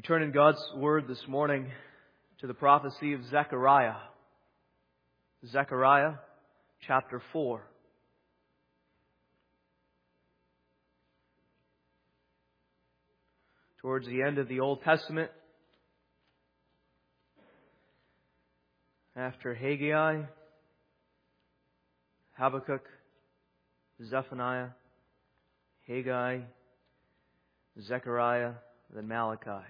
We turn in God's Word this morning to the prophecy of Zechariah. Zechariah chapter 4. Towards the end of the Old Testament, after Haggai, Habakkuk, Zephaniah, Haggai, Zechariah, then Malachi.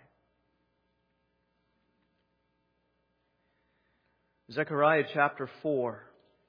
Zechariah chapter 4.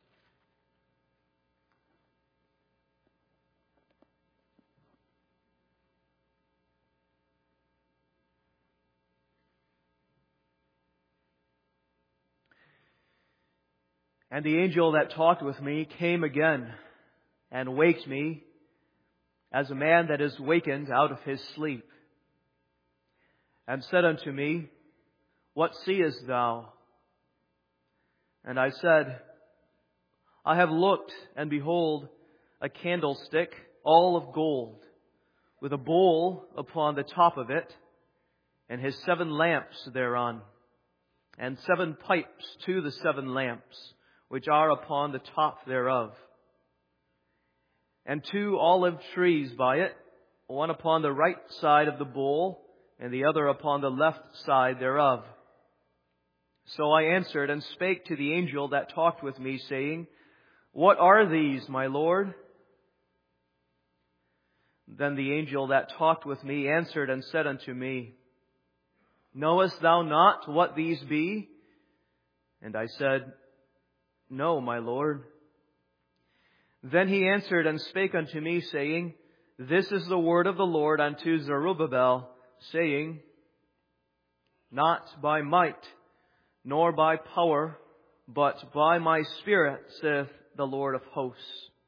And the angel that talked with me came again and waked me as a man that is wakened out of his sleep, and said unto me, What seest thou? And I said, I have looked, and behold, a candlestick all of gold, with a bowl upon the top of it, and his 7 lamps thereon, and 7 pipes to the 7 lamps, which are upon the top thereof. And 2 olive trees by it, one upon the right side of the bowl, and the other upon the left side thereof. So I answered and spake to the angel that talked with me, saying, What are these, my Lord? Then the angel that talked with me answered and said unto me, Knowest thou not what these be? And I said, No, my Lord. Then he answered and spake unto me, saying, This is the word of the Lord unto Zerubbabel, saying, Not by might, nor by power, but by my Spirit, saith the Lord of hosts.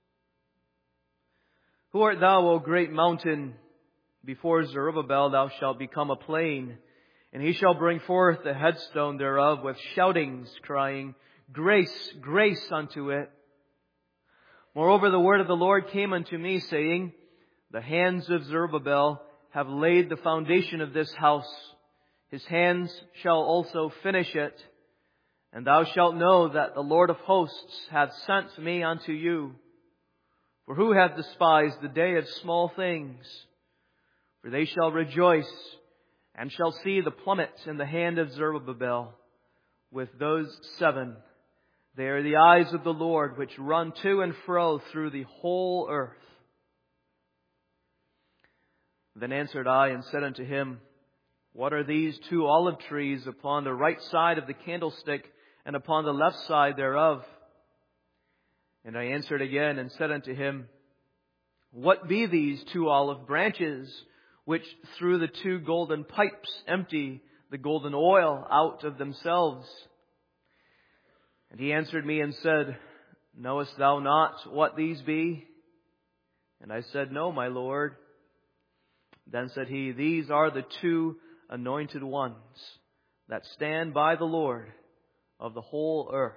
Who art thou, O great mountain? Before Zerubbabel thou shalt become a plain, and he shall bring forth the headstone thereof with shoutings, crying, Grace, grace unto it. Moreover, the word of the Lord came unto me, saying, The hands of Zerubbabel have laid the foundation of this house. His hands shall also finish it. And thou shalt know that the Lord of hosts hath sent me unto you. For who hath despised the day of small things? For they shall rejoice, and shall see the plummet in the hand of Zerubbabel. With those 7, they are the eyes of the Lord, which run to and fro through the whole earth. Then answered I and said unto him, What are these 2 olive trees upon the right side of the candlestick, and upon the left side thereof? And I answered again and said unto him, What be these 2 olive branches, which through the 2 golden pipes empty the golden oil out of themselves? And he answered me and said, Knowest thou not what these be? And I said, No, my Lord. Then said he, These are the 2 anointed ones that stand by the Lord of the whole earth.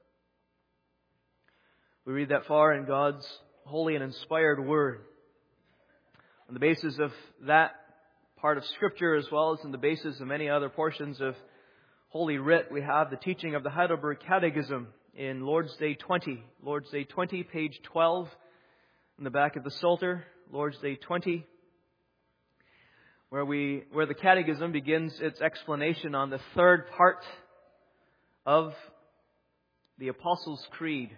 We read that far in God's holy and inspired Word. On the basis of that part of Scripture, as well as on the basis of many other portions of Holy Writ, we have the teaching of the Heidelberg Catechism in Lord's Day 20. Lord's Day 20, page 12, in the back of the Psalter. Lord's Day 20, where the Catechism begins its explanation on the 3rd part of the Apostles' Creed.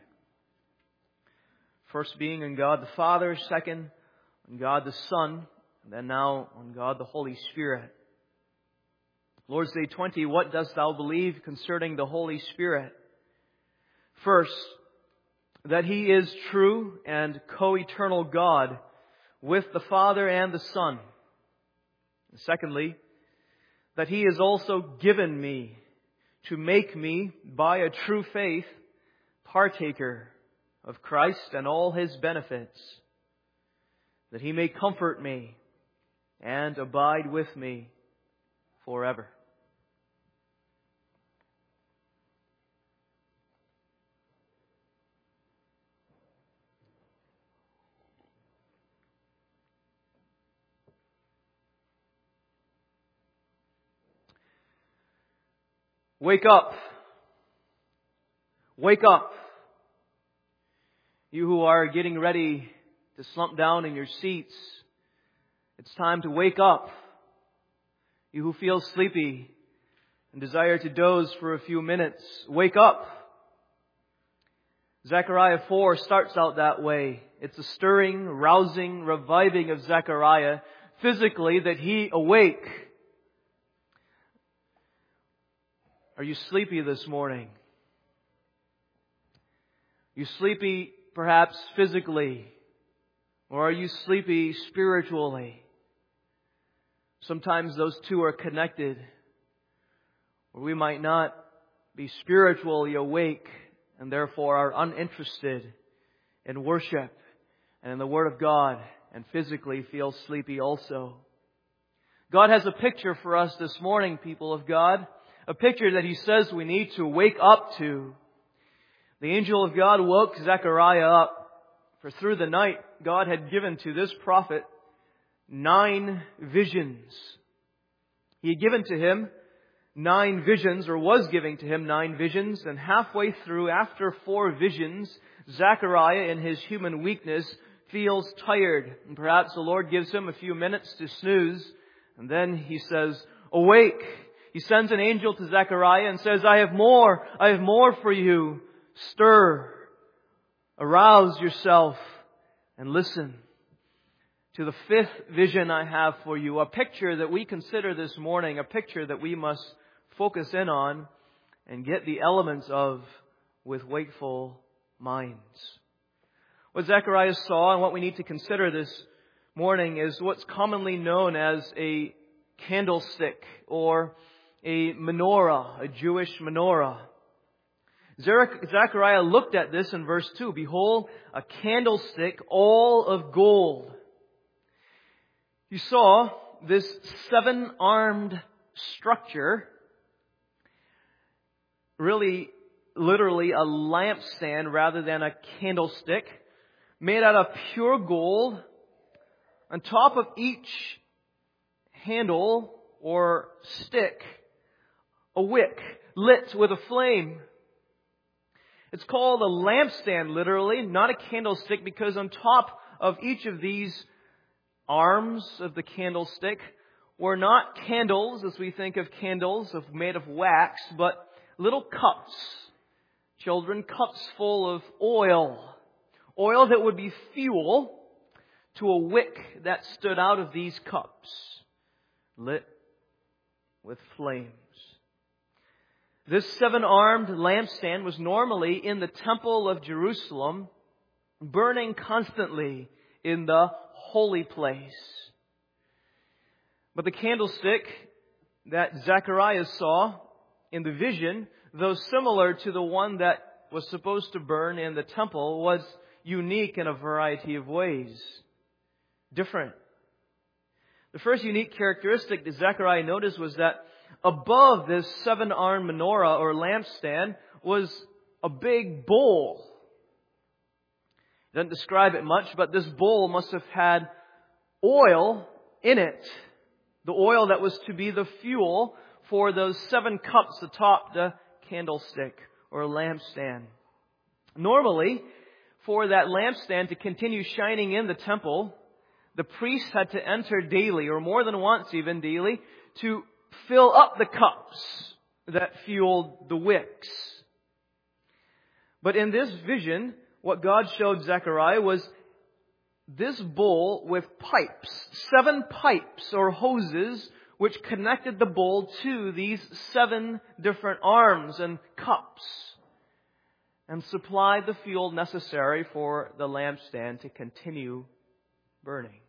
First being on God the Father, second on God the Son, and then now on God the Holy Spirit. Lord's Day 20, what dost thou believe concerning the Holy Spirit? First, that He is true and co-eternal God with the Father and the Son. Secondly, that He is also given me to make me, by a true faith, partaker of Christ and all His benefits, that He may comfort me and abide with me forever. Wake up. Wake up. You who are getting ready to slump down in your seats, it's time to wake up. You who feel sleepy and desire to doze for a few minutes, wake up. Zechariah 4 starts out that way. It's a stirring, rousing, reviving of Zechariah physically that he awake. Are you sleepy this morning? Are you sleepy perhaps physically? Or are you sleepy spiritually? Sometimes those two are connected. Or we might not be spiritually awake and therefore are uninterested in worship and in the Word of God and physically feel sleepy also. God has a picture for us this morning, people of God. A picture that He says we need to wake up to. The angel of God woke Zechariah up, for through the night God had given to this prophet 9 visions. He had given to him 9 visions, or was giving to him 9 visions, and halfway through, after 4 visions, Zechariah, in his human weakness, feels tired. And perhaps the Lord gives him a few minutes to snooze, and then He says, "Awake." He sends an angel to Zechariah and says, I have more for you. Stir, arouse yourself, and listen to the 5th vision I have for you. A picture that we consider this morning, a picture that we must focus in on and get the elements of with wakeful minds. What Zechariah saw and what we need to consider this morning is what's commonly known as a candlestick or a menorah, a Jewish menorah. Zechariah looked at this in verse 2. Behold, a candlestick all of gold. You saw this 7-armed structure, really literally a lampstand rather than a candlestick, made out of pure gold. On top of each handle or stick, a wick lit with a flame. It's called a lampstand, literally, not a candlestick, because on top of each of these arms of the candlestick were not candles, as we think of candles made of wax, but little cups. Children, cups full of oil. Oil that would be fuel to a wick that stood out of these cups, lit with flames. This 7-armed lampstand was normally in the Temple of Jerusalem, burning constantly in the holy place. But the candlestick that Zechariah saw in the vision, though similar to the one that was supposed to burn in the temple, was unique in a variety of ways. Different. The first unique characteristic that Zechariah noticed was that above this 7-armed menorah or lampstand was a big bowl. It doesn't describe it much, but this bowl must have had oil in it. The oil that was to be the fuel for those 7 cups atop the candlestick or lampstand. Normally, for that lampstand to continue shining in the temple, the priest had to enter daily, or more than once even daily, to fill up the cups that fueled the wicks. But in this vision, what God showed Zechariah was this bowl with pipes, 7 pipes or hoses, which connected the bowl to these 7 different arms and cups and supplied the fuel necessary for the lampstand to continue burning.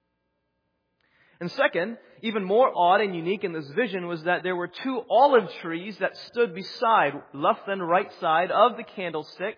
And second, even more odd and unique in this vision was that there were 2 olive trees that stood beside, left and right side of the candlestick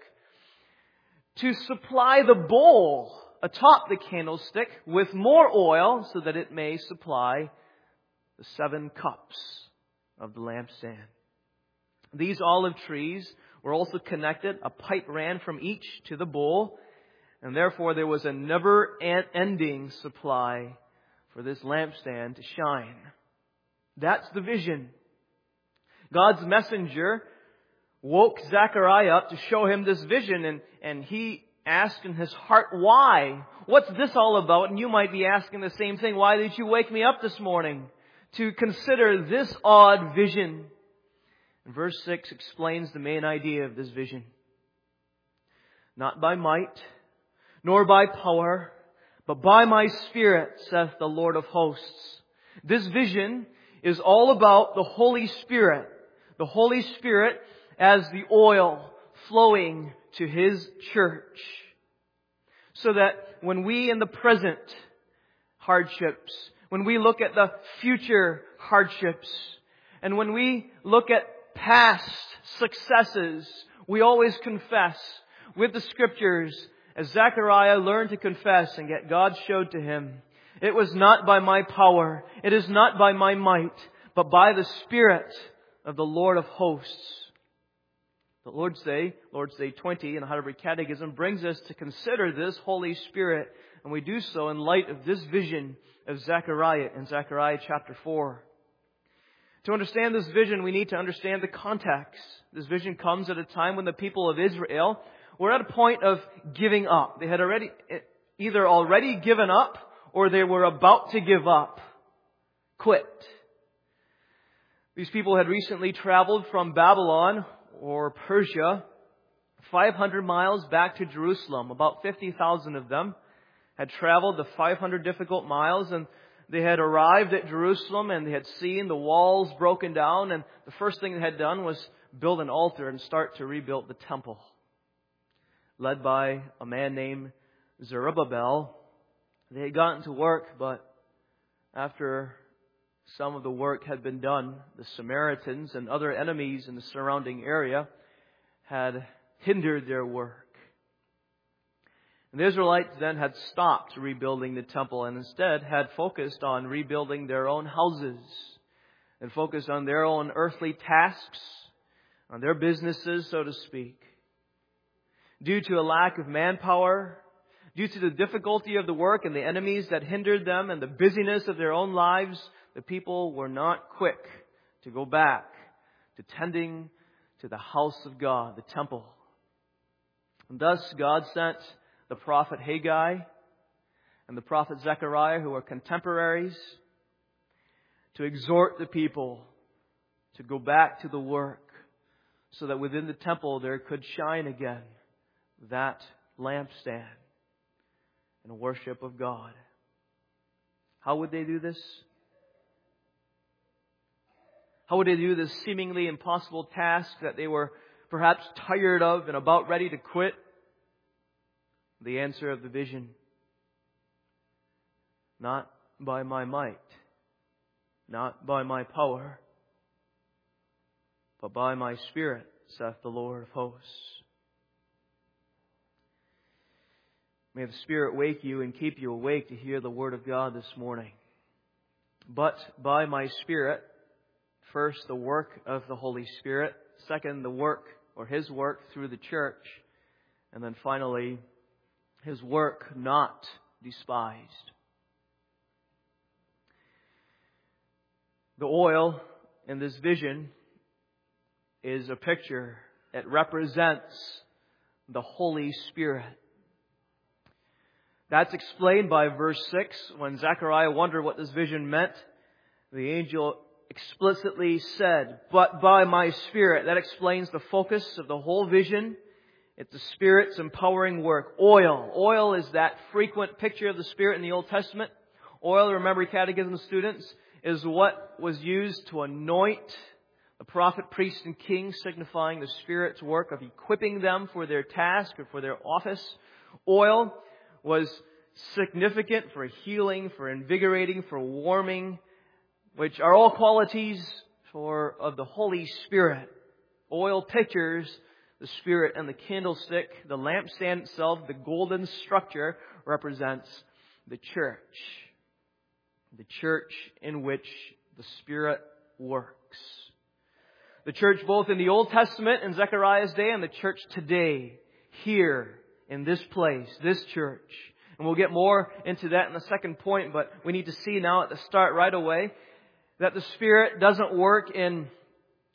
to supply the bowl atop the candlestick with more oil so that it may supply the 7 cups of the lampstand. These olive trees were also connected. A pipe ran from each to the bowl, and therefore there was a never-ending supply for this lampstand to shine. That's the vision. God's messenger woke Zechariah up to show him this vision, and he asked in his heart, why? What's this all about? And you might be asking the same thing. Why did you wake me up this morning to consider this odd vision? And verse 6 explains the main idea of this vision. Not by might, nor by power, but by my Spirit, saith the Lord of hosts. This vision is all about the Holy Spirit. The Holy Spirit as the oil flowing to His church. So that when we in the present hardships, when we look at the future hardships, and when we look at past successes, we always confess with the Scriptures, as Zechariah learned to confess and get God showed to him, it was not by my power, it is not by my might, but by the Spirit of the Lord of hosts. The Lord's Day 20 in the Heidelberg Catechism brings us to consider this Holy Spirit, and we do so in light of this vision of Zechariah in Zechariah chapter 4. To understand this vision, we need to understand the context. This vision comes at a time when the people of Israel were at a point of giving up. They had either already given up or they were about to give up. Quit. These people had recently traveled from Babylon or Persia 500 miles back to Jerusalem. About 50,000 of them had traveled the 500 difficult miles, and they had arrived at Jerusalem and they had seen the walls broken down, and the first thing they had done was build an altar and start to rebuild the temple. Led by a man named Zerubbabel. They had gotten to work, but after some of the work had been done, the Samaritans and other enemies in the surrounding area had hindered their work. And the Israelites then had stopped rebuilding the temple and instead had focused on rebuilding their own houses and focused on their own earthly tasks, on their businesses, so to speak. Due to a lack of manpower, due to the difficulty of the work and the enemies that hindered them and the busyness of their own lives, the people were not quick to go back to tending to the house of God, the temple. And thus God sent the prophet Haggai and the prophet Zechariah, who were contemporaries, to exhort the people to go back to the work so that within the temple there could shine again that lampstand and worship of God. How would they do this? How would they do this seemingly impossible task that they were perhaps tired of and about ready to quit? The answer of the vision: not by my might, not by my power, but by my Spirit, saith the Lord of hosts. May the Spirit wake you and keep you awake to hear the Word of God this morning. But by my Spirit, first, the work of the Holy Spirit. Second, the work or His work through the church. And then finally, His work not despised. The oil in this vision is a picture. It represents the Holy Spirit. That's explained by verse 6. When Zechariah wondered what this vision meant, the angel explicitly said, but by my Spirit. That explains the focus of the whole vision. It's the Spirit's empowering work. Oil. Oil is that frequent picture of the Spirit in the Old Testament. Oil, remember catechism students, is what was used to anoint the prophet, priest, and king, signifying the Spirit's work of equipping them for their task or for their office. Oil was significant for healing, for invigorating, for warming, which are all qualities of the Holy Spirit. Oil pictures the Spirit, and the candlestick, the lampstand itself, the golden structure, represents the church. The church in which the Spirit works. The church both in the Old Testament in Zechariah's day and the church today, here in this place, this church. And we'll get more into that in the second point, but we need to see now at the start right away that the Spirit doesn't work in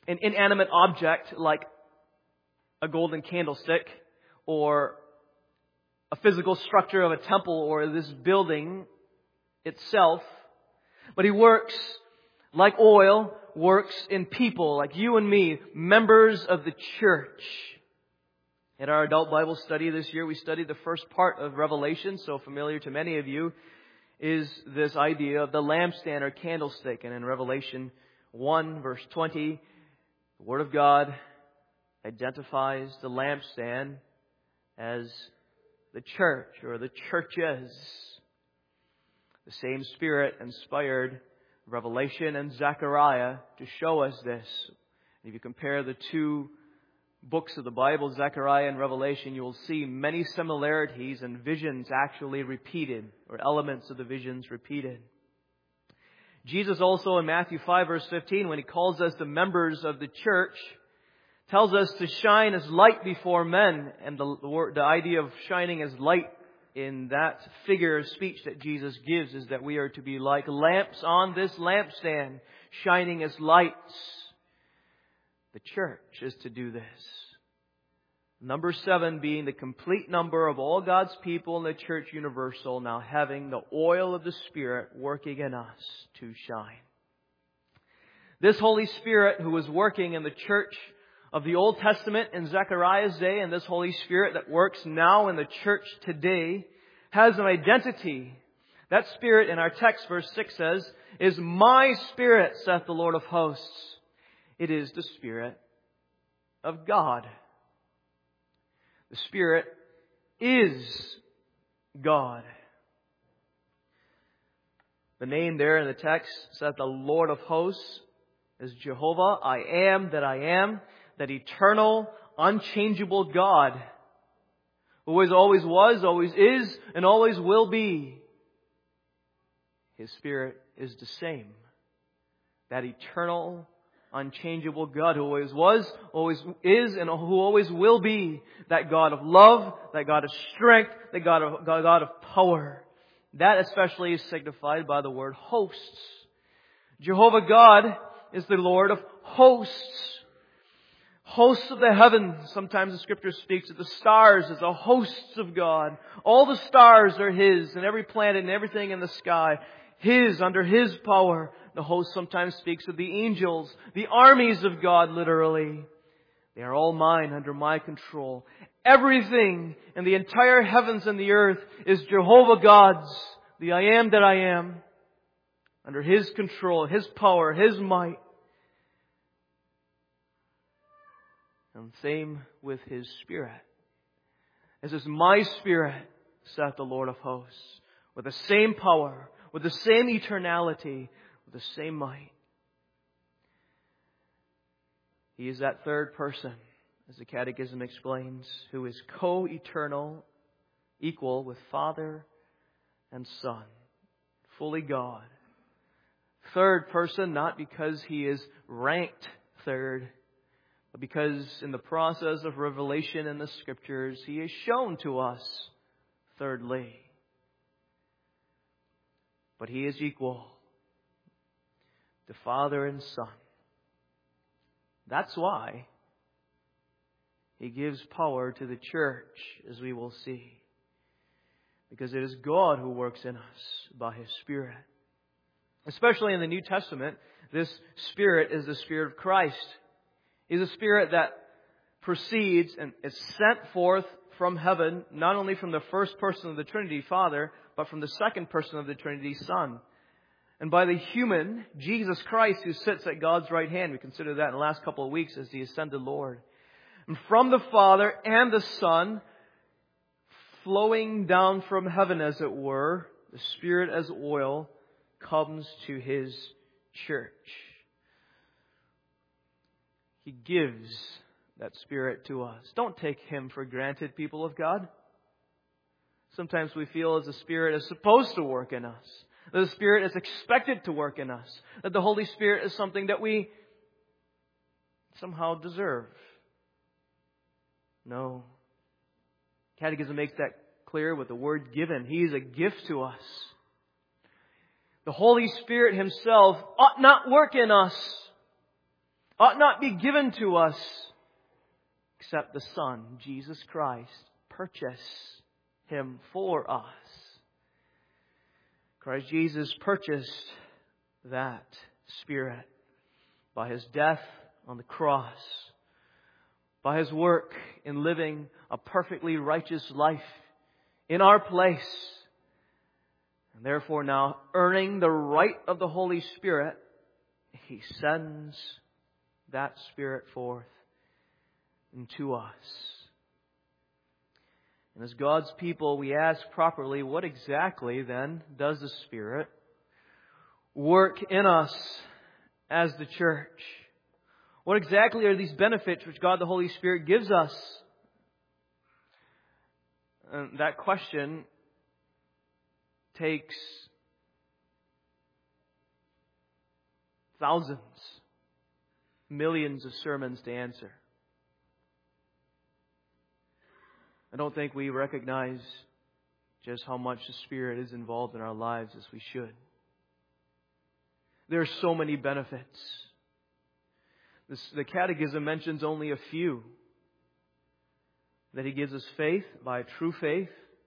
an inanimate object like a golden candlestick or a physical structure of a temple or this building itself. But He works like oil, works in people like you and me, members of the church. In our adult Bible study this year, we studied the first part of Revelation, so familiar to many of you is this idea of the lampstand or candlestick. And in Revelation 1 verse 20, the Word of God identifies the lampstand as the church or the churches. The same Spirit inspired Revelation and Zechariah to show us this. If you compare the two books of the Bible, Zechariah and Revelation, you will see many similarities and visions actually repeated, or elements of the visions repeated. Jesus also in Matthew 5 verse 15, when He calls us the members of the church, tells us to shine as light before men. And the idea of shining as light in that figure of speech that Jesus gives is that we are to be like lamps on this lampstand, shining as lights. The church is to do this. Number 7 being the complete number of all God's people in the church universal, now having the oil of the Spirit working in us to shine. This Holy Spirit who was working in the church of the Old Testament in Zechariah's day, and this Holy Spirit that works now in the church today, has an identity. That Spirit in our text, verse 6 says, is my Spirit, saith the Lord of hosts. It is the Spirit of God. The Spirit is God. The name there in the text says the Lord of hosts is Jehovah. I am that I am. That eternal, unchangeable God, who always was, always is, and always will be. His Spirit is the same. That eternal, unchangeable God who always was, always is, and who always will be. That God of love, that God of strength, that God of power. That especially is signified by the word hosts. Jehovah God is the Lord of hosts. Hosts of the heavens. Sometimes the Scripture speaks of the stars as the hosts of God. All the stars are His, and every planet and everything in the sky, His, under His power. The host sometimes speaks of the angels, the armies of God, literally. They are all mine, under my control. Everything in the entire heavens and the earth is Jehovah God's, the I am that I am, under His control, His power, His might. And same with His Spirit. This is my Spirit, saith the Lord of hosts, with the same power, with the same eternality, with the same might. He is that third person, as the Catechism explains, who is co-eternal, equal with Father and Son, fully God. Third person, not because He is ranked third, but because in the process of revelation in the Scriptures, He is shown to us thirdly. But He is equal to Father and Son. That's why He gives power to the church, as we will see. Because it is God who works in us by His Spirit. Especially in the New Testament, this Spirit is the Spirit of Christ. He's a Spirit that proceeds and is sent forth from heaven, not only from the first person of the Trinity, Father, but from the second person of the Trinity, Son. And by the human, Jesus Christ, who sits at God's right hand. We considered that in the last couple of weeks as the ascended Lord. And from the Father and the Son, flowing down from heaven, as it were, the Spirit as oil, comes to His church. He gives that Spirit to us. Don't take Him for granted, people of God. Sometimes we feel as the Spirit is supposed to work in us. That the Spirit is expected to work in us. That the Holy Spirit is something that we somehow deserve. No. Catechism makes that clear with the word given. He is a gift to us. The Holy Spirit Himself ought not work in us ought not be given to us except the Son, Jesus Christ, purchase Him for us. Christ Jesus purchased that Spirit by His death on the cross, by His work in living a perfectly righteous life in our place, and therefore now earning the right of the Holy Spirit, He sends that Spirit forth into us. And as God's people, we ask properly, what exactly then does the Spirit work in us as the church? What exactly are these benefits which God the Holy Spirit gives us? And that question takes thousands, millions of sermons to answer. I don't think we recognize just how much the Spirit is involved in our lives as we should. There are so many benefits. The Catechism mentions only a few. That He gives us faith, by true faith,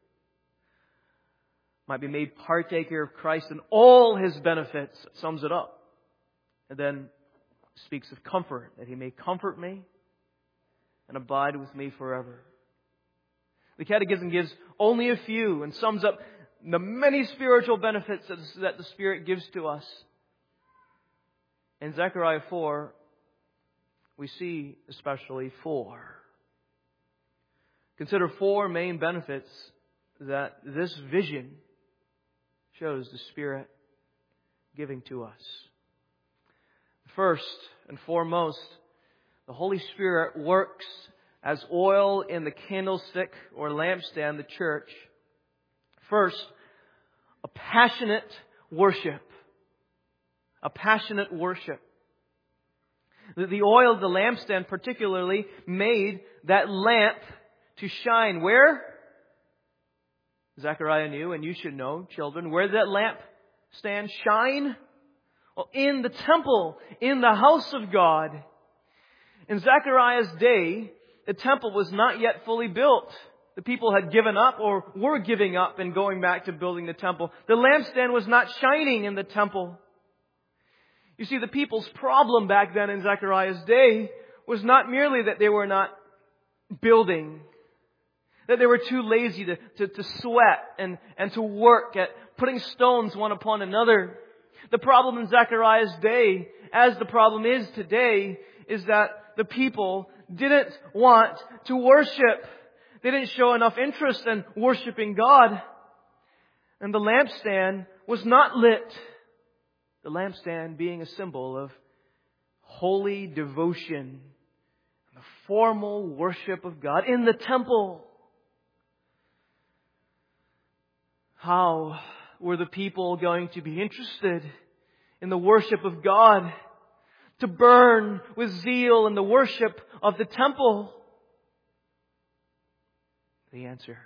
might be made partaker of Christ and all His benefits, sums it up. And then speaks of comfort, that He may comfort me and abide with me forever. The Catechism gives only a few and sums up the many spiritual benefits that the Spirit gives to us. In Zechariah 4, we see especially 4. Consider 4 main benefits that this vision shows the Spirit giving to us. First and foremost, the Holy Spirit works as oil in the candlestick or lampstand, the church. First, a passionate worship. A passionate worship. The oil of the lampstand particularly made that lamp to shine. Where? Zechariah knew, and you should know, children. Where did that lamp stand shine? Well, in the temple, in the house of God. In Zechariah's day, the temple was not yet fully built. The people had given up or were giving up and going back to building the temple. The lampstand was not shining in the temple. You see, the people's problem back then in Zechariah's day was not merely that they were not building, that they were too lazy to sweat and to work at putting stones one upon another. The problem in Zechariah's day, as the problem is today, is that the people didn't want to worship. They didn't show enough interest in worshiping God. And the lampstand was not lit. The lampstand being a symbol of holy devotion, the formal worship of God in the temple. How were the people going to be interested in the worship of God, to burn with zeal in the worship of the temple? The answer: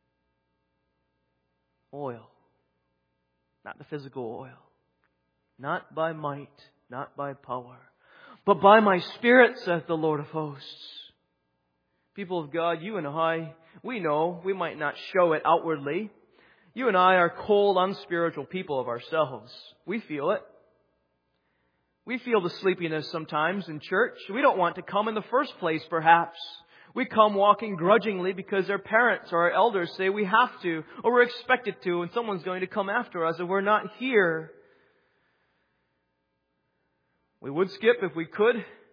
oil. Not the physical oil. Not by might, not by power, but by my Spirit, saith the Lord of hosts. People of God, you and I, we know, we might not show it outwardly. You and I are cold, unspiritual people of ourselves. We feel it. We feel the sleepiness sometimes in church. We don't want to come in the first place, perhaps. We come walking grudgingly because our parents or our elders say we have to, or we're expected to, and someone's going to come after us and we're not here. We would skip if we could.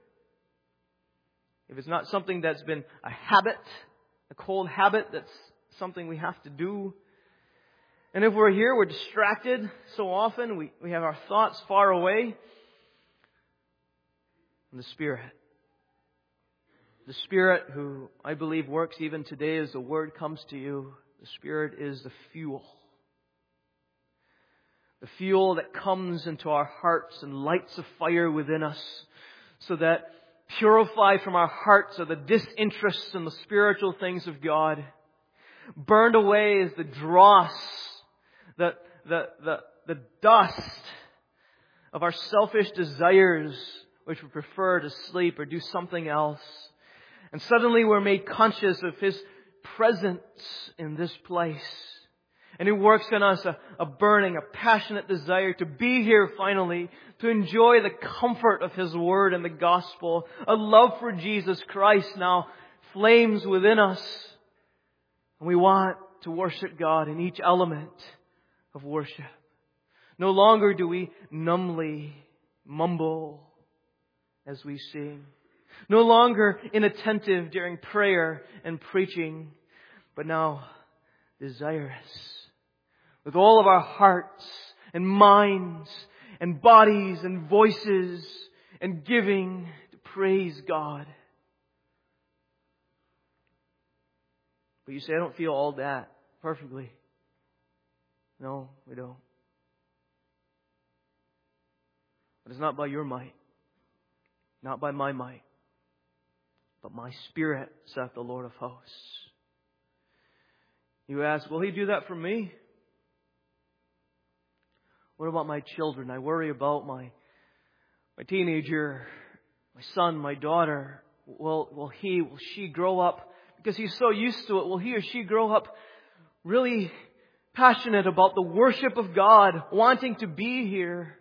If it's not something that's been a habit, a cold habit, that's something we have to do. And if we're here, we're distracted so often. We have our thoughts far away from the Spirit. The Spirit, who I believe works even today as the Word comes to you. The Spirit is the fuel. The fuel that comes into our hearts and lights a fire within us, so that purified from our hearts are the disinterests in the spiritual things of God. Burned away is the dross, the dust of our selfish desires, which we prefer to sleep or do something else. And suddenly we're made conscious of His presence in this place. And He works in us a burning, a passionate desire to be here finally, to enjoy the comfort of His Word and the Gospel. A love for Jesus Christ now flames within us. And we want to worship God in each element of worship. No longer do we numbly mumble as we sing. No longer inattentive during prayer and preaching, but now desirous with all of our hearts and minds and bodies and voices and giving to praise God. But you say, I don't feel all that perfectly. No, we don't. But it's not by your might, not by my might, but my Spirit, saith the Lord of hosts. You ask, will He do that for me? What about my children? I worry about my teenager, my son, my daughter. Will she grow up? Because he's so used to it, will he or she grow up really passionate about the worship of God, wanting to be here,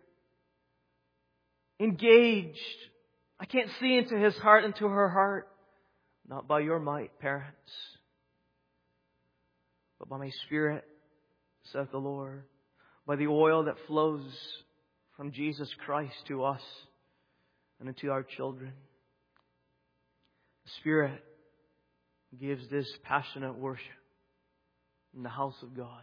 engaged? I can't see into his heart, into her heart. Not by your might, parents, but by my Spirit, saith the Lord. By the oil that flows from Jesus Christ to us and into our children. The Spirit gives this passionate worship in the house of God.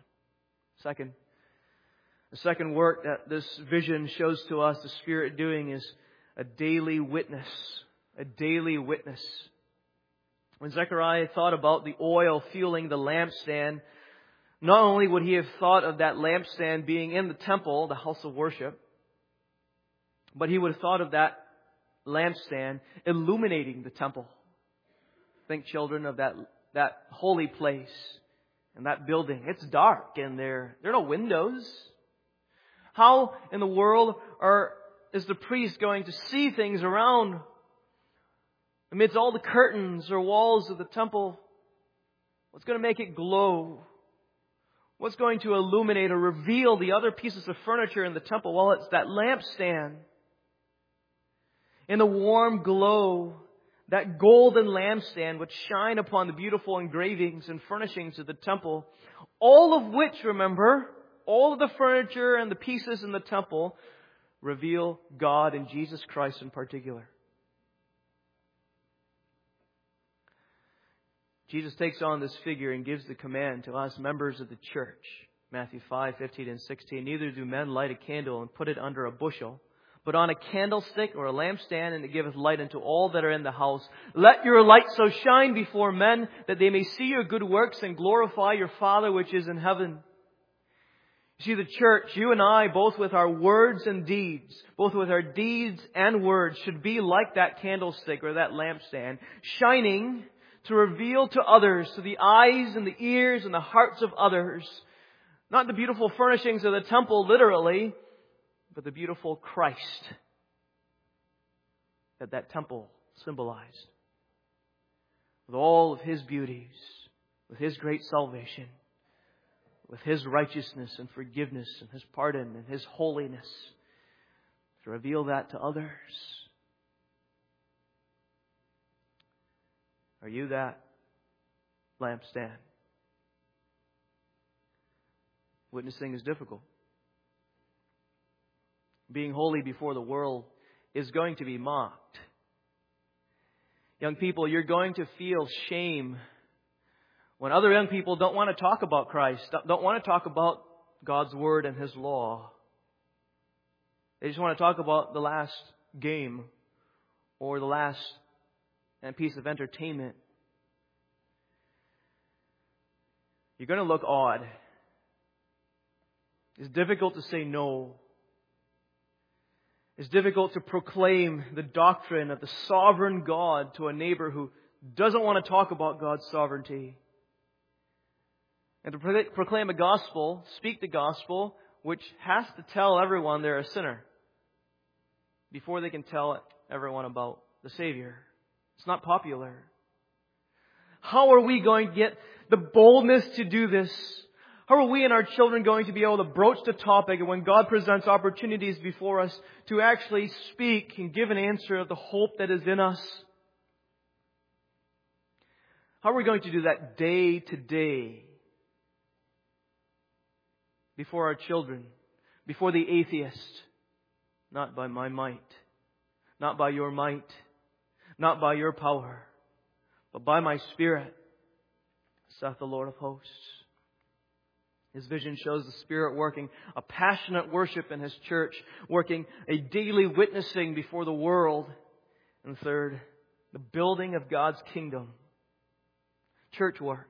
The second work that this vision shows to us the Spirit doing is a daily witness. A daily witness. When Zechariah thought about the oil fueling the lampstand, not only would he have thought of that lampstand being in the temple, the house of worship, but he would have thought of that lampstand illuminating the temple. Think, children, of that holy place and that building. It's dark in there. There are no windows. How in the world is the priest going to see things around amidst all the curtains or walls of the temple? What's going to make it glow? What's going to illuminate or reveal the other pieces of furniture in the temple? Well, it's that lampstand. In the warm glow, that golden lampstand would shine upon the beautiful engravings and furnishings of the temple. All of which, remember, all of the furniture and the pieces in the temple reveal God and Jesus Christ in particular. Jesus takes on this figure and gives the command to us members of the church. Matthew 5:15 and 16. Neither do men light a candle and put it under a bushel, but on a candlestick or a lampstand, and it giveth light unto all that are in the house. Let your light so shine before men that they may see your good works and glorify your Father which is in heaven. You see, the church, you and I, both with our words and deeds, both with our deeds and words, should be like that candlestick or that lampstand, shining to reveal to others, to the eyes and the ears and the hearts of others, not the beautiful furnishings of the temple literally, but the beautiful Christ that temple symbolized. With all of His beauties, with His great salvation, with His righteousness and forgiveness and His pardon and His holiness, to reveal that to others. Are you that lampstand? Witnessing is difficult. Being holy before the world is going to be mocked. Young people, you're going to feel shame when other young people don't want to talk about Christ, don't want to talk about God's Word and His law. They just want to talk about the last game or the last piece of entertainment. You're going to look odd. It's difficult to say no. It's difficult to proclaim the doctrine of the sovereign God to a neighbor who doesn't want to talk about God's sovereignty. And to proclaim a gospel, speak the gospel, which has to tell everyone they're a sinner before they can tell everyone about the Savior. It's not popular. How are we going to get the boldness to do this? How are we and our children going to be able to broach the topic and when God presents opportunities before us to actually speak and give an answer of the hope that is in us? How are we going to do that day to day before our children, before the atheist? Not by my might, not by your might, not by your power, but by my Spirit, saith the Lord of hosts. His vision shows the Spirit working a passionate worship in His church, working a daily witnessing before the world. And third, the building of God's kingdom. Church work.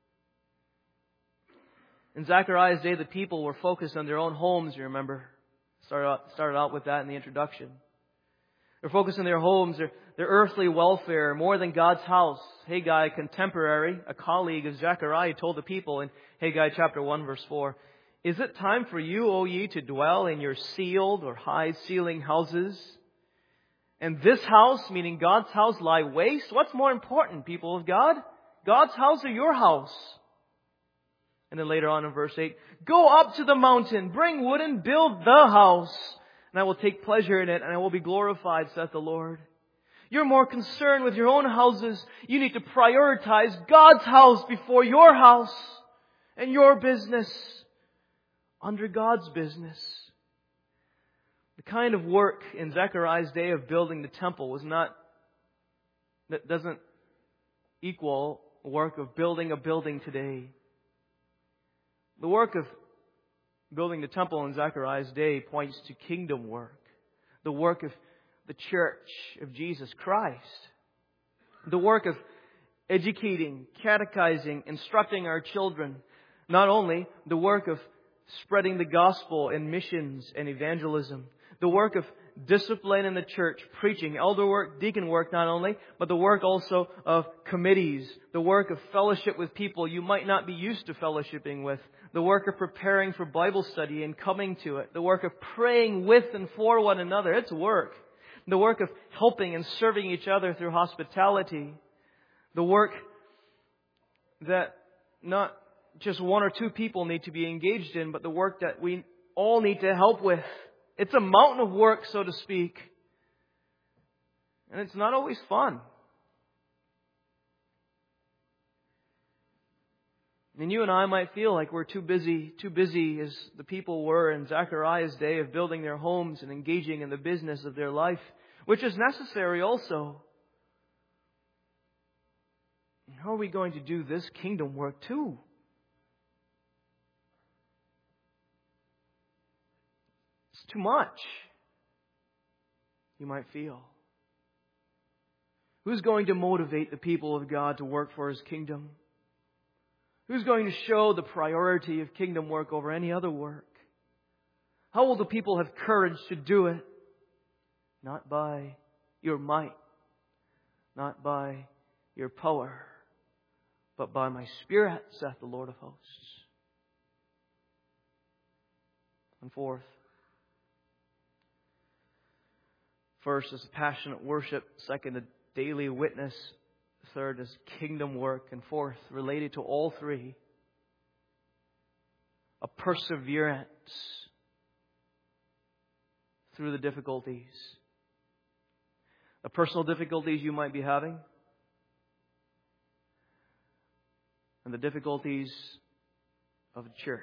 In Zechariah's day, the people were focused on their own homes, you remember. Started out with that in the introduction. They're focused on their homes, their earthly welfare, more than God's house. Haggai, a contemporary, a colleague of Zechariah, told the people in Haggai chapter 1, verse 4, "Is it time for you, O ye, to dwell in your sealed or high-ceiling houses? And this house," meaning God's house, "lie waste?" What's more important, people of God? God's house or your house? And then later on in verse 8, "Go up to the mountain, bring wood and build the house, and I will take pleasure in it, and I will be glorified, saith the Lord." You're more concerned with your own houses. You need to prioritize God's house before your house and your business under God's business. The kind of work in Zechariah's day of building the temple that doesn't equal work of building a building today. The work of building the temple in Zechariah's day points to kingdom work. The work of the church of Jesus Christ. The work of educating, catechizing, instructing our children. Not only the work of spreading the gospel in missions and evangelism. The work of discipline in the church, preaching, elder work, deacon work not only, but the work also of committees. The work of fellowship with people you might not be used to fellowshipping with. The work of preparing for Bible study and coming to it. The work of praying with and for one another. It's work. The work of helping and serving each other through hospitality. The work that not just one or two people need to be engaged in, but the work that we all need to help with. It's a mountain of work, so to speak. And it's not always fun. And you and I might feel like we're too busy as the people were in Zechariah's day of building their homes and engaging in the business of their life, which is necessary also. How are we going to do this kingdom work too? It's too much, you might feel. Who's going to motivate the people of God to work for His kingdom? Who's going to show the priority of kingdom work over any other work? How will the people have courage to do it? Not by your might, not by your power, but by my Spirit, saith the Lord of hosts. And fourth, first is passionate worship. Second, a daily witness. Third is kingdom work. And fourth, related to all three, a perseverance through the difficulties. The personal difficulties you might be having, and the difficulties of the church.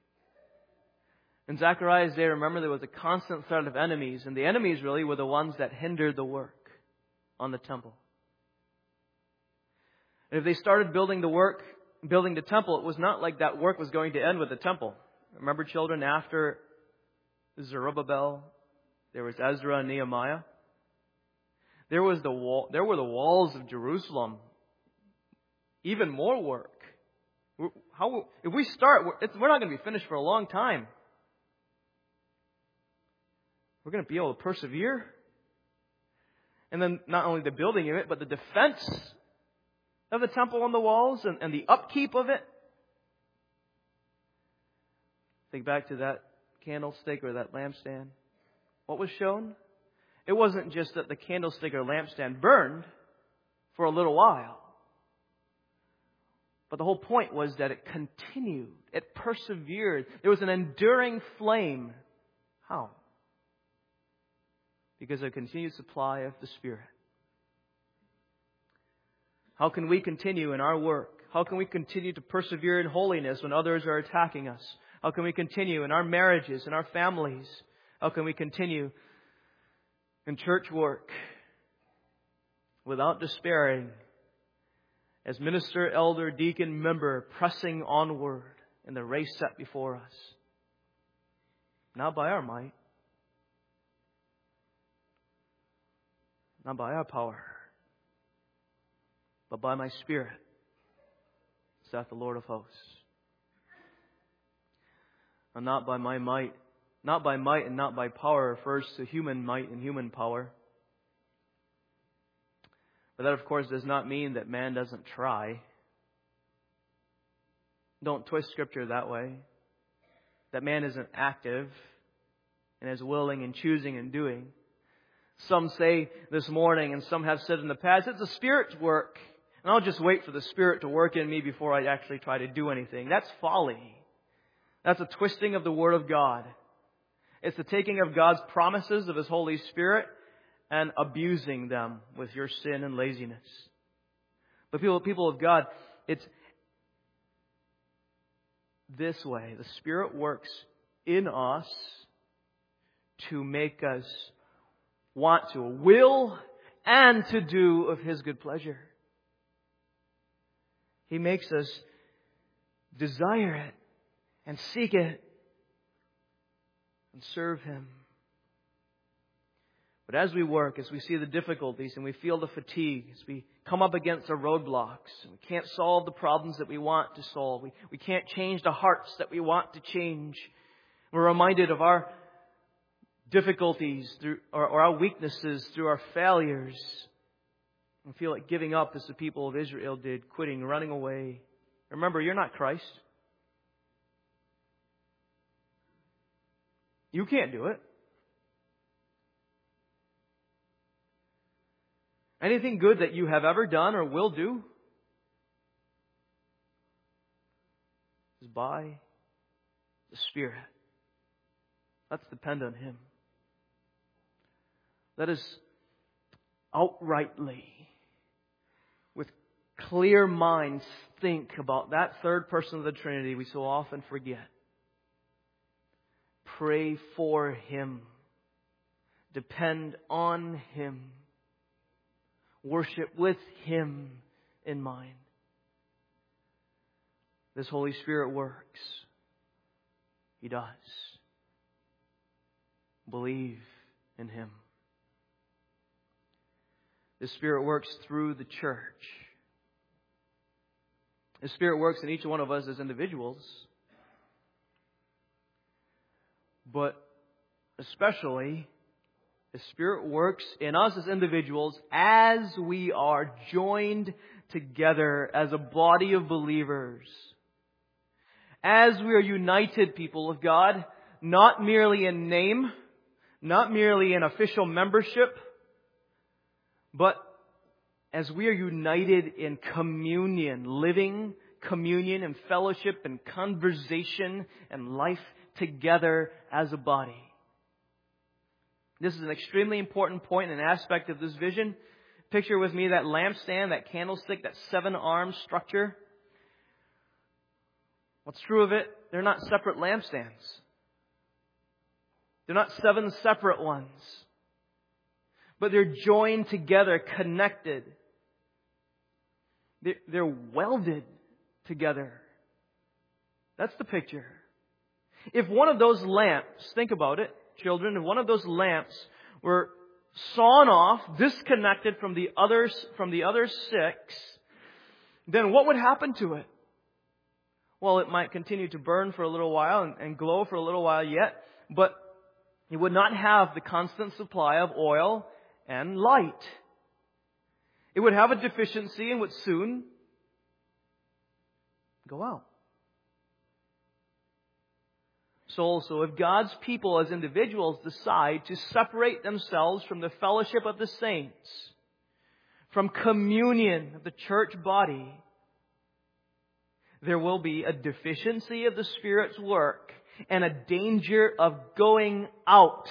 In Zechariah's day, remember, there was a constant threat of enemies, and the enemies really were the ones that hindered the work on the temple. And if they started building the temple, it was not like that work was going to end with the temple. Remember, children, after Zerubbabel, there was Ezra and Nehemiah. There were the walls of Jerusalem. Even more work. If we start, we're not going to be finished for a long time. We're going to be able to persevere. And then not only the building of it, but the defense of the temple on the walls and the upkeep of it. Think back to that candlestick or that lampstand. What was shown? It wasn't just that the candlestick or lampstand burned for a little while. But the whole point was that it continued. It persevered. There was an enduring flame. How? Because of a continued supply of the Spirit. How can we continue in our work? How can we continue to persevere in holiness when others are attacking us? How can we continue in our marriages, in our families? How can we continue in church work without despairing, as minister, elder, deacon, member, pressing onward in the race set before us? Not by our might, not by our power, but by my Spirit, saith the Lord of hosts. And not by my might. Not by might and not by power refers to human might and human power. But that, of course, does not mean that man doesn't try. Don't twist Scripture that way. That man isn't active and is willing and choosing and doing. Some say this morning, and some have said in the past, it's the Spirit's work. And I'll just wait for the Spirit to work in me before I actually try to do anything. That's folly. That's a twisting of the Word of God. It's the taking of God's promises of His Holy Spirit and abusing them with your sin and laziness. But people of God, it's this way. The Spirit works in us to make us want to, will, and to do of His good pleasure. He makes us desire it and seek it and serve Him. But as we work, as we see the difficulties and we feel the fatigue, as we come up against the roadblocks, and we can't solve the problems that we want to solve, we can't change the hearts that we want to change, we're reminded of our difficulties through, or our weaknesses through our failures, and feel like giving up as the people of Israel did, quitting, running away. Remember, you're not Christ. You can't do it. Anything good that you have ever done or will do is by the Spirit. Let's depend on Him. Let us outrightly, with clear minds, think about that third person of the Trinity we so often forget. Pray for Him. Depend on Him. Worship with Him in mind. This Holy Spirit works. He does. Believe in Him. The Spirit works through the church. The Spirit works in each one of us as individuals. But especially, the Spirit works in us as individuals as we are joined together as a body of believers. As we are united, people of God, not merely in name, not merely in official membership, but as we are united in communion, living communion and fellowship and conversation and life together as a body. This is an extremely important point and aspect of this vision. Picture with me that lampstand, that candlestick, that 7-arm structure. What's true of it? They're not separate lampstands. They're not 7 separate ones. But they're joined together, connected. They're welded together. That's the picture. If one of those lamps, think about it, children, if one of those lamps were sawn off, disconnected from the other 6, then what would happen to it? Well, it might continue to burn for a little while and glow for a little while yet, but it would not have the constant supply of oil and light. It would have a deficiency and would soon go out. soul. So if God's people as individuals decide to separate themselves from the fellowship of the saints, from communion of the church body, there will be a deficiency of the Spirit's work and a danger of going out.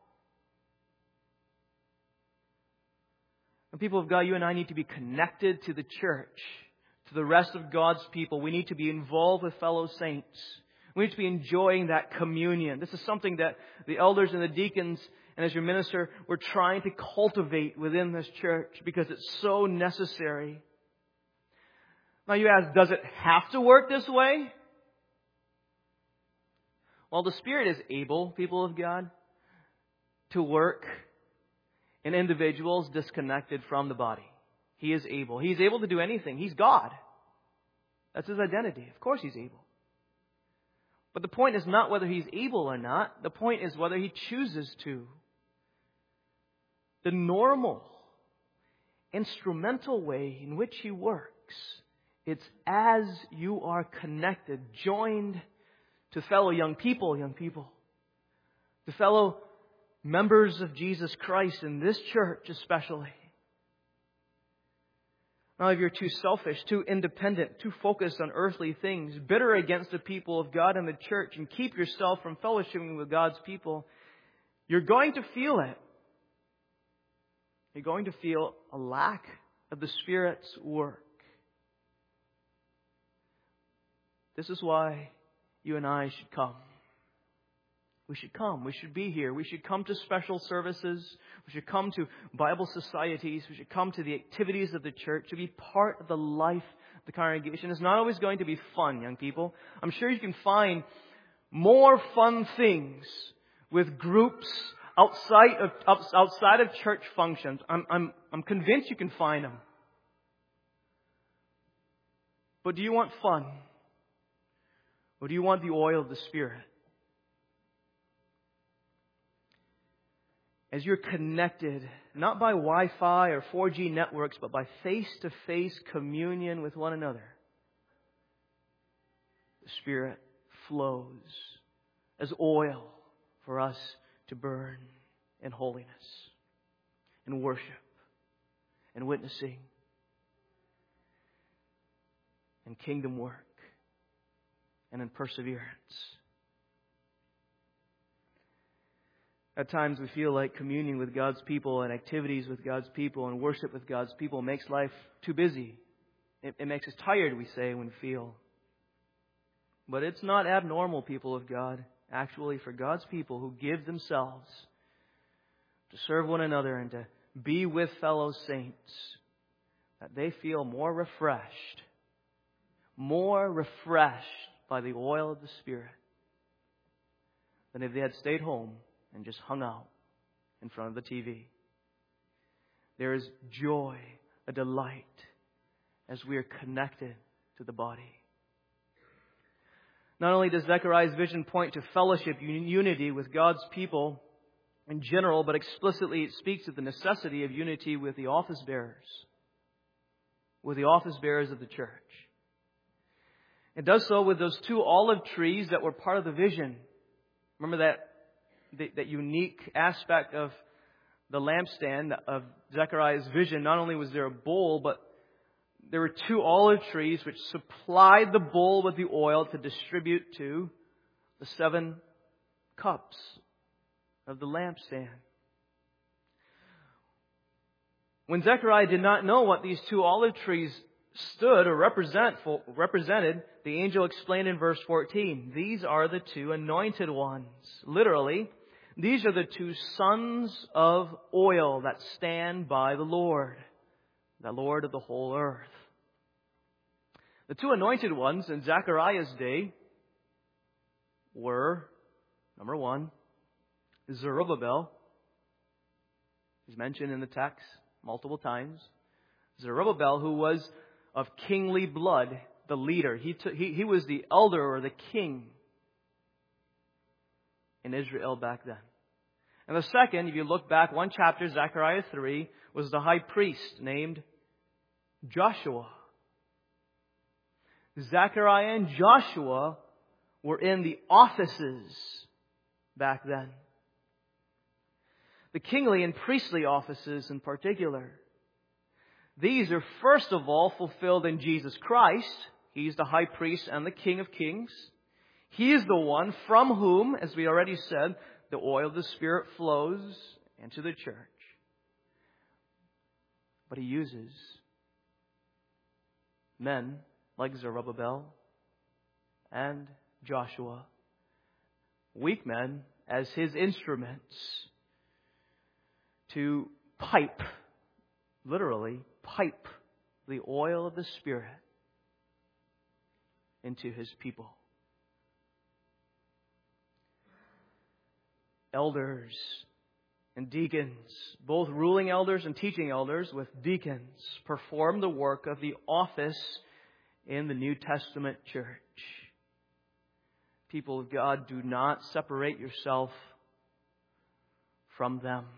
And people of God, you and I need to be connected to the church, to the rest of God's people. We need to be involved with fellow saints. We need to be enjoying that communion. This is something that the elders and the deacons and as your minister, we're trying to cultivate within this church because it's so necessary. Now you ask, does it have to work this way? Well, the Spirit is able, people of God, to work in individuals disconnected from the body. He is able. He's able to do anything. He's God. That's His identity. Of course He's able. But the point is not whether He's able or not. The point is whether He chooses to. The normal, instrumental way in which He works, it's as you are connected, joined to fellow young people, to fellow members of Jesus Christ in this church especially. Now, if you're too selfish, too independent, too focused on earthly things, bitter against the people of God and the church, and keep yourself from fellowshipping with God's people, you're going to feel it. You're going to feel a lack of the Spirit's work. This is why you and I should come. We should come. We should be here. We should come to special services. We should come to Bible societies. We should come to the activities of the church to be part of the life of the congregation. It's not always going to be fun, young people. I'm sure you can find more fun things with groups outside of church functions. I'm convinced you can find them. But do you want fun? Or do you want the oil of the Spirit? As you're connected, not by Wi-Fi or 4G networks, but by face-to-face communion with one another, the Spirit flows as oil for us to burn in holiness, in worship, in witnessing, in kingdom work, and in perseverance. At times we feel like communing with God's people and activities with God's people and worship with God's people makes life too busy. It makes us tired, we say, when we feel. But it's not abnormal, people of God, actually, for God's people who give themselves to serve one another and to be with fellow saints, that they feel more refreshed by the oil of the Spirit than if they had stayed home and just hung out in front of the TV. There is joy, a delight, as we are connected to the body. Not only does Zechariah's vision point to fellowship, unity with God's people in general, but explicitly it speaks of the necessity of unity with the office bearers of the church. It does so with those 2 olive trees that were part of the vision. Remember that unique aspect of the lampstand of Zechariah's vision. Not only was there a bowl, but there were 2 olive trees which supplied the bowl with the oil to distribute to the 7 cups of the lampstand. When Zechariah did not know what these 2 olive trees stood or represented, the angel explained in verse 14, these are the 2 anointed ones. Literally, these are the 2 sons of oil that stand by the Lord of the whole earth. The 2 anointed ones in Zechariah's day were, number 1, Zerubbabel. He's mentioned in the text multiple times. Zerubbabel, who was of kingly blood, the leader. He was the elder or the king in Israel back then. And the second, if you look back 1 chapter, Zechariah 3, was the high priest named Joshua. Zechariah and Joshua were in the offices back then. The kingly and priestly offices in particular. These are first of all fulfilled in Jesus Christ. He's the high priest and the King of Kings. He is the one from whom, as we already said, the oil of the Spirit flows into the church. But He uses men like Zerubbabel and Joshua, weak men, as His instruments to pipe, literally pipe, the oil of the Spirit into His people. Elders and deacons, both ruling elders and teaching elders with deacons, perform the work of the office in the New Testament church. People of God, do not separate yourself from them.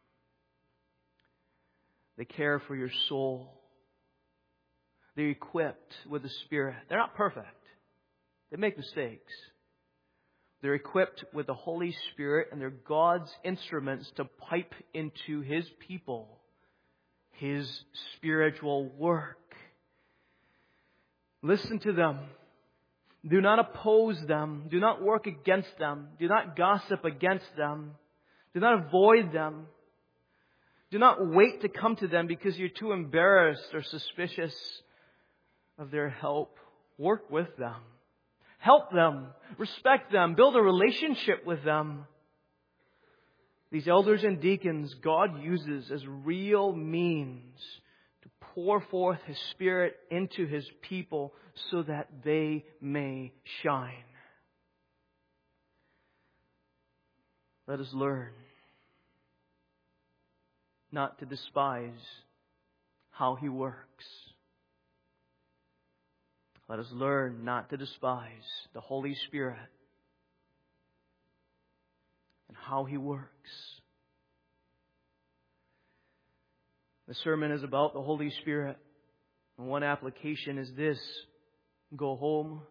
They care for your soul. They're equipped with the Spirit. They're not perfect. They make mistakes. They're equipped with the Holy Spirit, and they're God's instruments to pipe into His people His spiritual work. Listen to them. Do not oppose them. Do not work against them. Do not gossip against them. Do not avoid them. Do not wait to come to them because you're too embarrassed or suspicious of their help. Work with them. Help them. Respect them. Build a relationship with them. These elders and deacons God uses as real means to pour forth His Spirit into His people so that they may shine. Let us learn not to despise how He works. Let us learn not to despise the Holy Spirit and how He works. The sermon is about the Holy Spirit. And one application is this: go home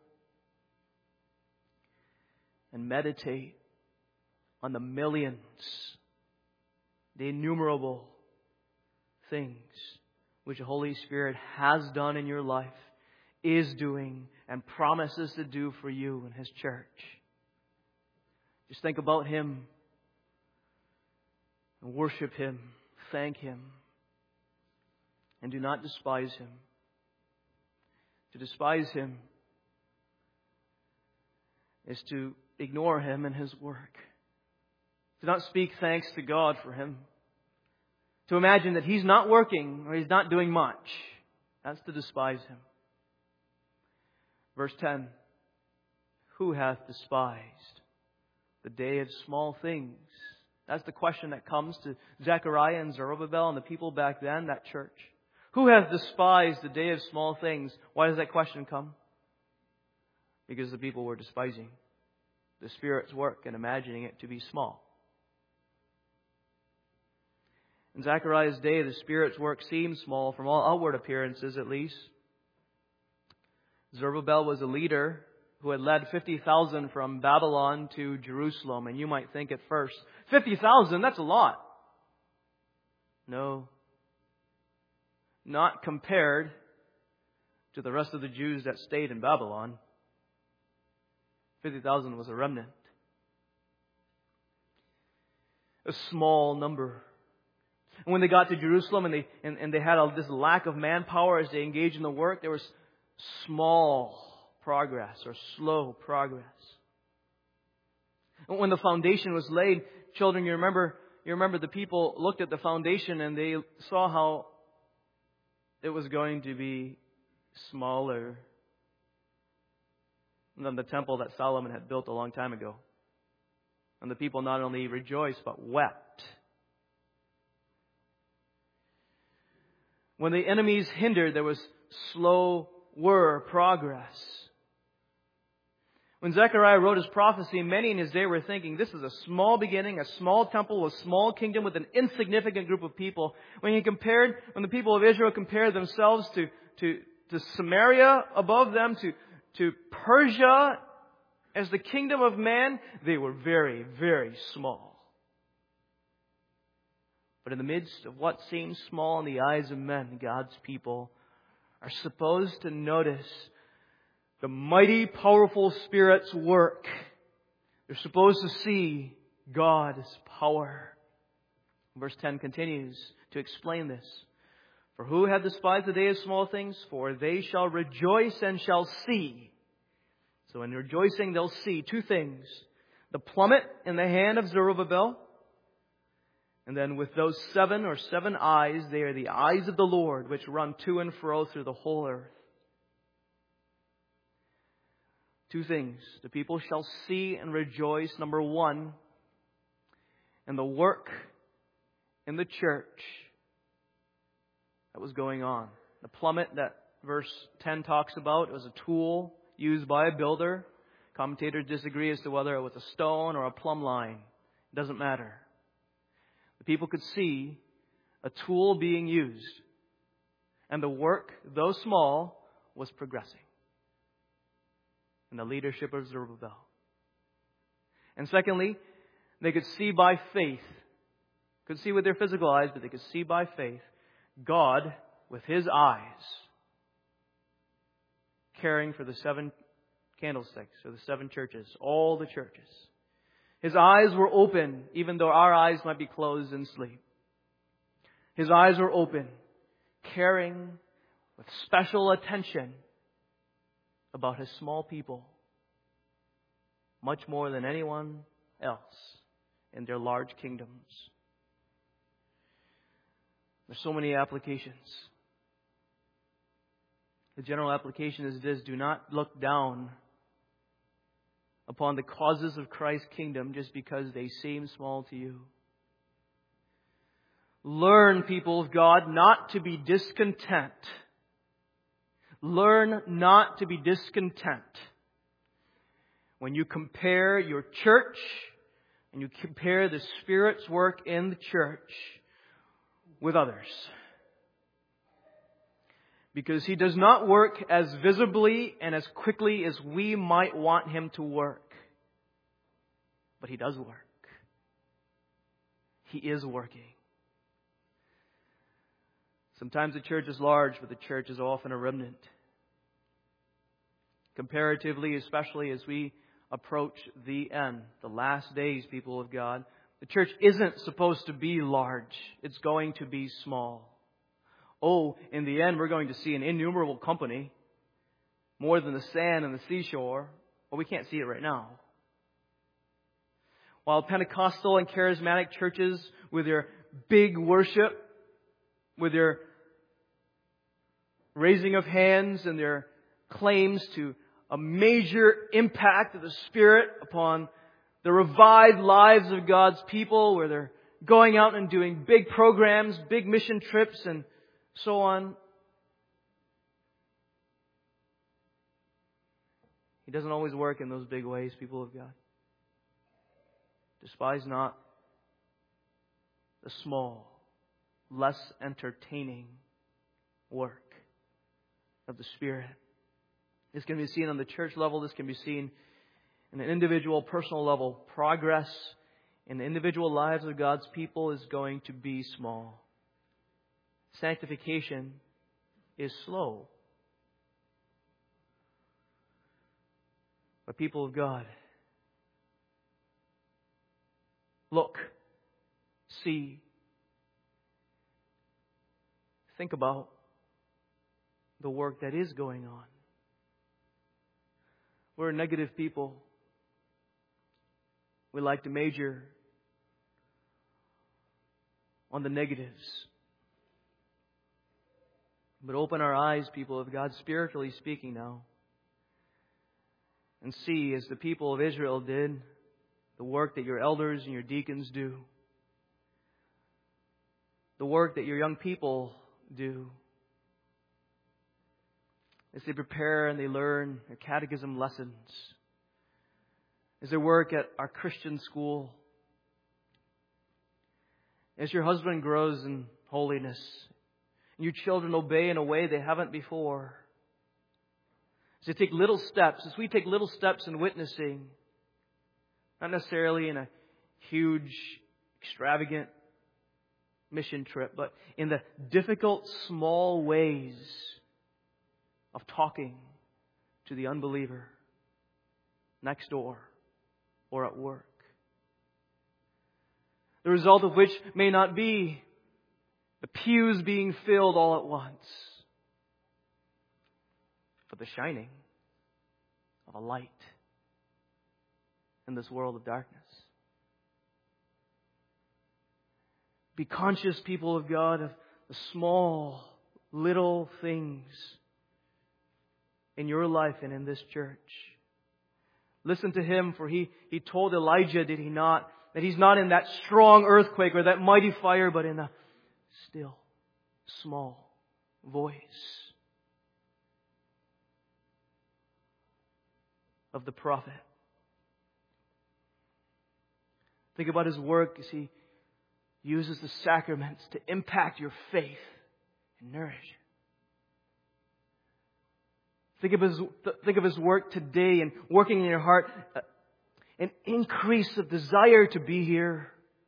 and meditate on the millions, the innumerable things which the Holy Spirit has done in your life, is doing, and promises to do for you in His church. Just think about Him and worship Him, thank Him, and do not despise Him. To despise Him is to ignore Him and His work. To not speak thanks to God for Him. To imagine that He's not working or He's not doing much. That's to despise Him. Verse 10. Who hath despised the day of small things? That's the question that comes to Zechariah and Zerubbabel and the people back then, that church. Who hath despised the day of small things? Why does that question come? Because the people were despising the Spirit's work and imagining it to be small. In Zechariah's day, the Spirit's work seemed small from all outward appearances, at least. Zerubbabel was a leader who had led 50,000 from Babylon to Jerusalem. And you might think at first, 50,000, that's a lot. No. Not compared to the rest of the Jews that stayed in Babylon. 50,000 was a remnant. A small number. And when they got to Jerusalem and they had this lack of manpower as they engaged in the work, there was small progress or slow progress. And when the foundation was laid, children, you remember the people looked at the foundation and they saw how it was going to be smaller than the temple that Solomon had built a long time ago. And the people not only rejoiced but wept. When the enemies hindered, there was slower progress. When Zechariah wrote his prophecy, many in his day were thinking, this is a small beginning, a small temple, a small kingdom with an insignificant group of people. When the people of Israel compared themselves to Samaria above them, to Persia As the kingdom of man, they were very, very small. But in the midst of what seems small in the eyes of men, God's people are supposed to notice the mighty, powerful Spirit's work. They're supposed to see God's power. Verse 10 continues to explain this. For who hath despised the day of small things? For they shall rejoice and shall see. So in rejoicing they'll see two things. The plummet in the hand of Zerubbabel. And then with those seven eyes, they are the eyes of the Lord, which run to and fro through the whole earth. Two things. The people shall see and rejoice. Number one, in the work in the church that was going on. The plummet that verse 10 talks about, it was a tool used by a builder. Commentators disagree as to whether it was a stone or a plumb line. It doesn't matter. The people could see a tool being used. And the work, though small, was progressing. In the leadership of Zerubbabel. And secondly, they could see by faith. Could see with their physical eyes, but they could see by faith God with His eyes caring for the seven candlesticks or the seven churches, all the churches. His eyes were open, even though our eyes might be closed in sleep. His eyes were open, caring with special attention about His small people, much more than anyone else in their large kingdoms. There's so many applications. The general application is this: do not look down upon the causes of Christ's kingdom just because they seem small to you. Learn, people of God, not to be discontent. Learn not to be discontent when you compare your church and you compare the Spirit's work in the church with others. Because He does not work as visibly and as quickly as we might want Him to work. But He does work. He is working. Sometimes the church is large, but the church is often a remnant. Comparatively, especially as we approach the end, the last days, people of God, the church isn't supposed to be large. It's going to be small. Oh, in the end, we're going to see an innumerable company, more than the sand and the seashore. Well, we can't see it right now. While Pentecostal and charismatic churches, with their big worship, with their raising of hands and their claims to a major impact of the Spirit upon the revived lives of God's people, where they're going out and doing big programs, big mission trips, and so on. He doesn't always work in those big ways, people of God. Despise not the small, less entertaining work of the Spirit. This can be seen on the church level. This can be seen in an individual, personal level. Progress in the individual lives of God's people is going to be small. Sanctification is slow. But people of God, look, see, think about the work that is going on. We're negative people. We like to major on the negatives. But open our eyes, people of God, spiritually speaking now, and see, as the people of Israel did, the work that your elders and your deacons do, the work that your young people do, as they prepare and they learn their catechism lessons, as they work at our Christian school, as your husband grows in holiness, and your children obey in a way they haven't before, As we take little steps in witnessing, not necessarily in a huge, extravagant mission trip, but in the difficult, small ways of talking to the unbeliever next door or at work. The result of which may not be the pews being filled all at once, but the shining of a light in this world of darkness. Be conscious, people of God, of the small, little things in your life and in this church. Listen to him, for he told Elijah, did he not, that he's not in that strong earthquake or that mighty fire, but in a still, small voice of the prophet. Think about his work as he uses the sacraments to impact your faith and nourish it. Think of his work today and working in your heart, an increase of desire to be here.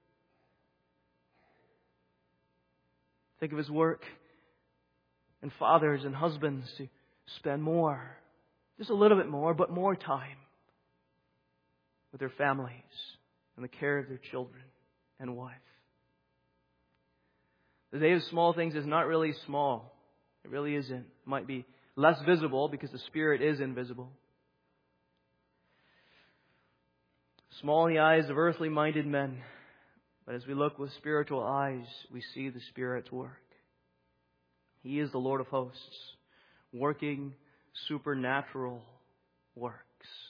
Think of his work in fathers and husbands to spend more, just a little bit more, but more time with their families and the care of their children and wife. The day of small things is not really small. It really isn't. It might be less visible because the Spirit is invisible. Small in the eyes of earthly minded men. But as we look with spiritual eyes, we see the Spirit's work. He is the Lord of hosts, working supernatural works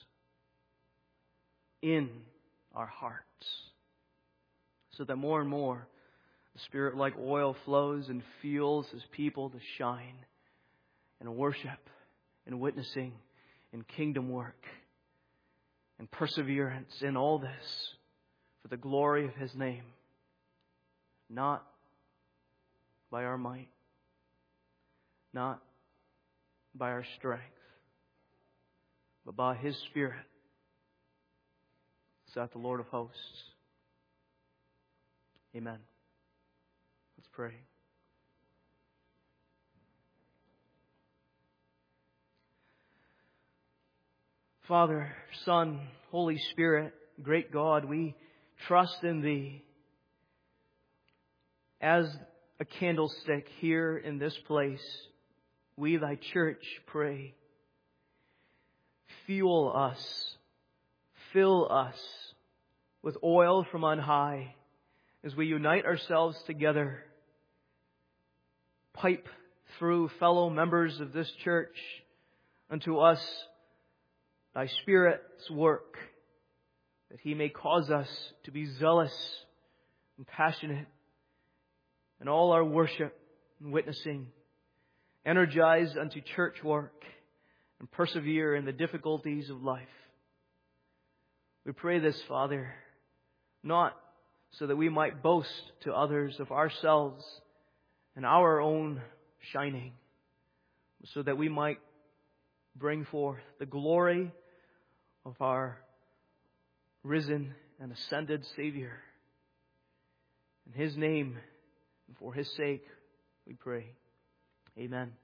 in our hearts, so that more and more the Spirit, like oil, flows and fuels His people to shine and worship and witnessing and kingdom work and perseverance in all this for the glory of His name, not by our might, not by our strength, but by His Spirit, saith the Lord of hosts. Amen. Let's pray. Father, Son, Holy Spirit, great God, we trust in Thee as a candlestick here in this place. We, Thy church, pray. Fuel us, fill us with oil from on high as we unite ourselves together. Pipe through fellow members of this church unto us Thy Spirit's work, that He may cause us to be zealous and passionate in all our worship and witnessing, energized unto church work, and persevere in the difficulties of life. We pray this, Father, not so that we might boast to others of ourselves and our own shining, but so that we might bring forth the glory of our risen and ascended Savior. In His name and for His sake we pray. Amen.